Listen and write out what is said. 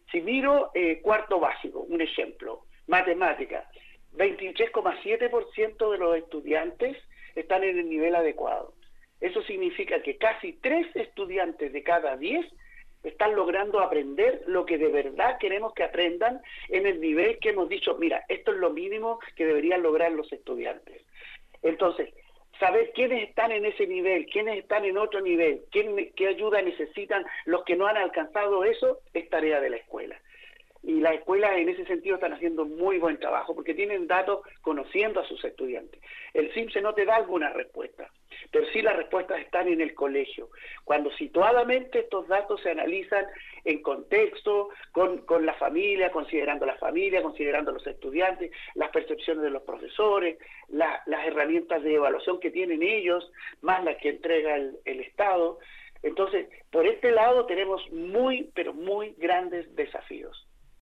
Si miro cuarto básico, un ejemplo, matemática, 23,7% de los estudiantes están en el nivel adecuado. Eso significa que casi 3 estudiantes de cada 10 están logrando aprender lo que de verdad queremos que aprendan en el nivel que hemos dicho, mira, esto es lo mínimo que deberían lograr los estudiantes. Entonces, saber quiénes están en ese nivel, quiénes están en otro nivel, qué ayuda necesitan los que no han alcanzado eso, es tarea de la escuela. Y las escuelas en ese sentido están haciendo muy buen trabajo porque tienen datos conociendo a sus estudiantes. El CIMSE no te da alguna respuesta, pero sí las respuestas están en el colegio. Cuando situadamente estos datos se analizan en contexto, con la familia, considerando los estudiantes, las percepciones de los profesores, las herramientas de evaluación que tienen ellos, más las que entrega el Estado. Entonces, por este lado tenemos muy, pero muy grandes desafíos.